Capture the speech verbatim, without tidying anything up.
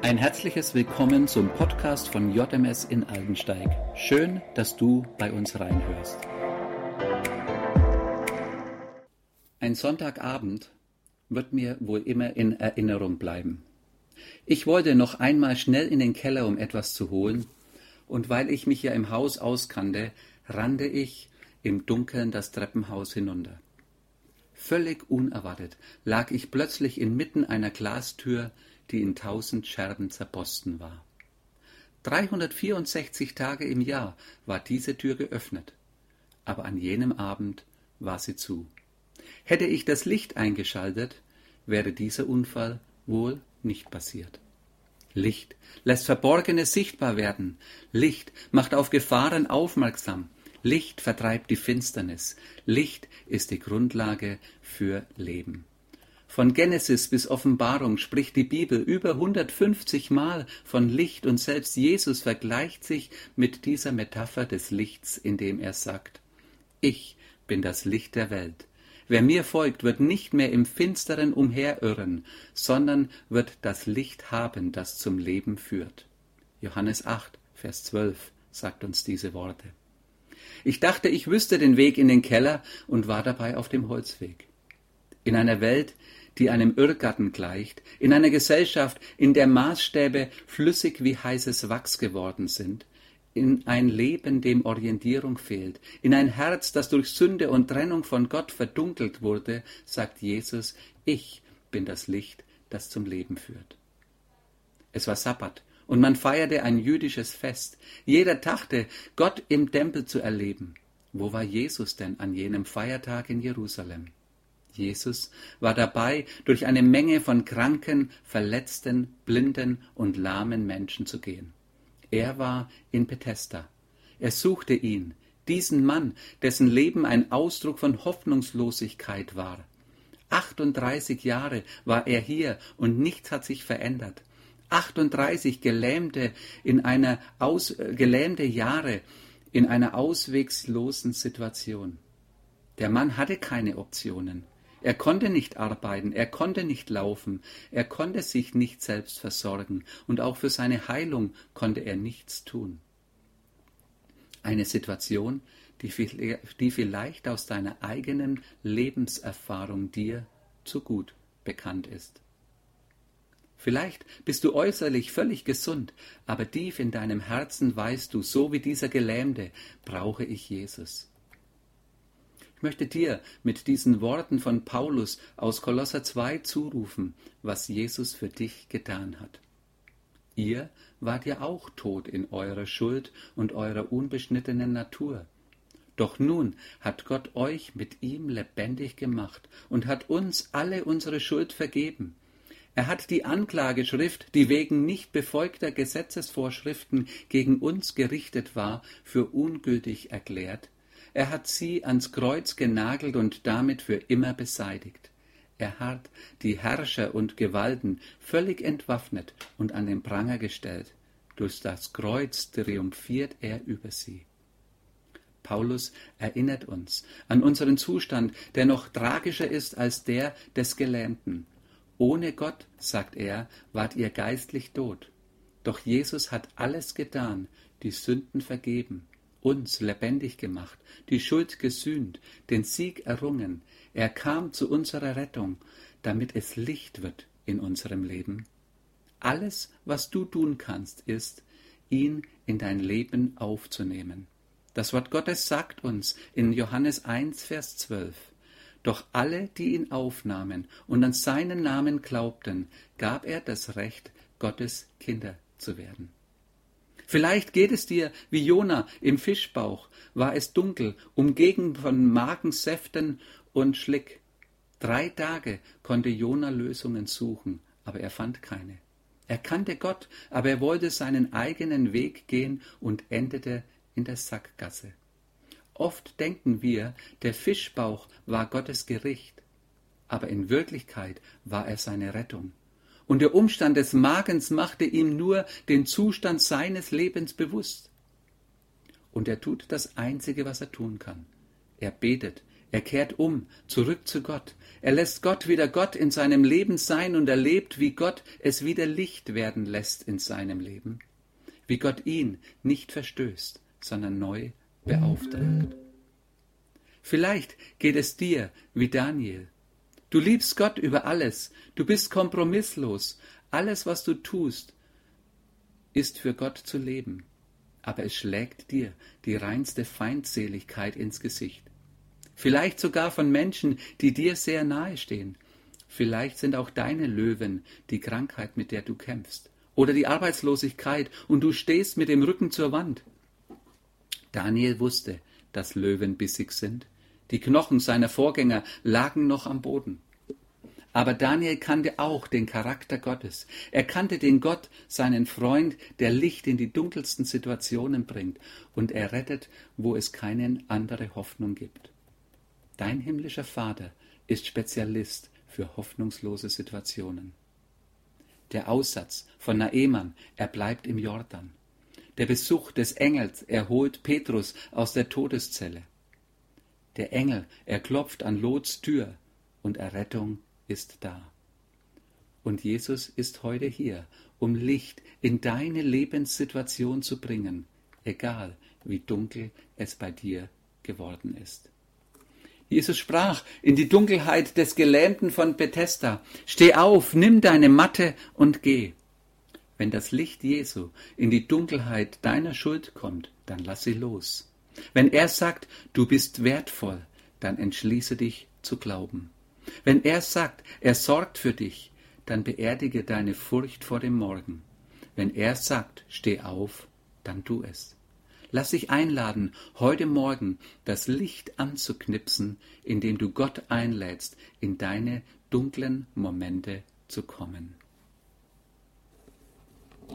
Ein herzliches Willkommen zum Podcast von J M S in Aldensteig. Schön, dass du bei uns reinhörst. Ein Sonntagabend wird mir wohl immer in Erinnerung bleiben. Ich wollte noch einmal schnell in den Keller, um etwas zu holen, und weil ich mich ja im Haus auskannte, rannte ich im Dunkeln das Treppenhaus hinunter. Völlig unerwartet lag ich plötzlich inmitten einer Glastür, die in tausend Scherben zerborsten war. dreihundertvierundsechzig Tage im Jahr war diese Tür geöffnet, aber an jenem Abend war sie zu. Hätte ich das Licht eingeschaltet, wäre dieser Unfall wohl nicht passiert. Licht lässt Verborgenes sichtbar werden. Licht macht auf Gefahren aufmerksam. Licht vertreibt die Finsternis. Licht ist die Grundlage für Leben. Von Genesis bis Offenbarung spricht die Bibel über hundertfünfzig Mal von Licht, und selbst Jesus vergleicht sich mit dieser Metapher des Lichts, indem er sagt: Ich bin das Licht der Welt. Wer mir folgt, wird nicht mehr im Finsteren umherirren, sondern wird das Licht haben, das zum Leben führt. Johannes acht, Vers zwölf sagt uns diese Worte. Ich dachte, ich wüsste den Weg in den Keller und war dabei auf dem Holzweg. In einer Welt, die einem Irrgarten gleicht, in einer Gesellschaft, in der Maßstäbe flüssig wie heißes Wachs geworden sind, in ein Leben, dem Orientierung fehlt, in ein Herz, das durch Sünde und Trennung von Gott verdunkelt wurde, sagt Jesus: Ich bin das Licht, das zum Leben führt. Es war Sabbat und man feierte ein jüdisches Fest. Jeder dachte, Gott im Tempel zu erleben. Wo war Jesus denn an jenem Feiertag in Jerusalem? Jesus war dabei, durch eine Menge von kranken, verletzten, blinden und lahmen Menschen zu gehen. Er war in Bethesda. Er suchte ihn, diesen Mann, dessen Leben ein Ausdruck von Hoffnungslosigkeit war. achtunddreißig Jahre war er hier und nichts hat sich verändert. achtunddreißig gelähmte, in einer Aus, gelähmte Jahre in einer auswegslosen Situation. Der Mann hatte keine Optionen. Er konnte nicht arbeiten, er konnte nicht laufen, er konnte sich nicht selbst versorgen, und auch für seine Heilung konnte er nichts tun. Eine Situation, die, die vielleicht aus deiner eigenen Lebenserfahrung dir zu gut bekannt ist. Vielleicht bist du äußerlich völlig gesund, aber tief in deinem Herzen weißt du, so wie dieser Gelähmte, brauche ich Jesus. Ich möchte dir mit diesen Worten von Paulus aus Kolosser zwei zurufen, was Jesus für dich getan hat. Ihr wart ja auch tot in eurer Schuld und eurer unbeschnittenen Natur. Doch nun hat Gott euch mit ihm lebendig gemacht und hat uns alle unsere Schuld vergeben. Er hat die Anklageschrift, die wegen nicht befolgter Gesetzesvorschriften gegen uns gerichtet war, für ungültig erklärt. Er hat sie ans Kreuz genagelt und damit für immer beseitigt. Er hat die Herrscher und Gewalten völlig entwaffnet und an den Pranger gestellt. Durch das Kreuz triumphiert er über sie. Paulus erinnert uns an unseren Zustand, der noch tragischer ist als der des Gelähmten. Ohne Gott, sagt er, wart ihr geistlich tot. Doch Jesus hat alles getan, die Sünden vergeben, uns lebendig gemacht, die Schuld gesühnt, den Sieg errungen. Er kam zu unserer Rettung, damit es Licht wird in unserem Leben. Alles, was du tun kannst, ist, ihn in dein Leben aufzunehmen. Das Wort Gottes sagt uns in Johannes eins, Vers zwölf: Doch alle, die ihn aufnahmen und an seinen Namen glaubten, gab er das Recht, Gottes Kinder zu werden. Vielleicht geht es dir wie Jona im Fischbauch, war es dunkel, umgeben von Magensäften und Schlick. Drei Tage konnte Jona Lösungen suchen, aber er fand keine. Er kannte Gott, aber er wollte seinen eigenen Weg gehen und endete in der Sackgasse. Oft denken wir, der Fischbauch war Gottes Gericht, aber in Wirklichkeit war er seine Rettung. Und der Umstand des Magens machte ihm nur den Zustand seines Lebens bewusst. Und er tut das Einzige, was er tun kann. Er betet, Er kehrt um, zurück zu Gott. Er lässt Gott wieder Gott in seinem Leben sein und erlebt, wie Gott es wieder Licht werden lässt in seinem Leben. Wie Gott ihn nicht verstößt, sondern neu beauftragt. Vielleicht geht es dir wie Daniel. Du liebst Gott über alles. Du bist kompromisslos. Alles, was du tust, ist für Gott zu leben. Aber es schlägt dir die reinste Feindseligkeit ins Gesicht. Vielleicht sogar von Menschen, die dir sehr nahe stehen. Vielleicht sind auch deine Löwen die Krankheit, mit der du kämpfst. Oder die Arbeitslosigkeit und du stehst mit dem Rücken zur Wand. Daniel wusste, dass Löwen bissig sind. Die Knochen seiner Vorgänger lagen noch am Boden. Aber Daniel kannte auch den Charakter Gottes. Er kannte den Gott, seinen Freund, der Licht in die dunkelsten Situationen bringt und er rettet, wo es keine andere Hoffnung gibt. Dein himmlischer Vater ist Spezialist für hoffnungslose Situationen. Der Aussatz von Naeman, er bleibt im Jordan. Der Besuch des Engels erholt Petrus aus der Todeszelle. Der Engel, er klopft an Lots Tür und Errettung ist da. Und Jesus ist heute hier, um Licht in deine Lebenssituation zu bringen, egal wie dunkel es bei dir geworden ist. Jesus sprach in die Dunkelheit des Gelähmten von Bethesda: Steh auf, nimm deine Matte und geh. Wenn das Licht Jesu in die Dunkelheit deiner Schuld kommt, dann lass sie los. Wenn er sagt, du bist wertvoll, dann entschließe dich zu glauben. Wenn er sagt, er sorgt für dich, dann beerdige deine Furcht vor dem Morgen. Wenn er sagt, steh auf, dann tu es. Lass dich einladen, heute Morgen das Licht anzuknipsen, indem du Gott einlädst, in deine dunklen Momente zu kommen.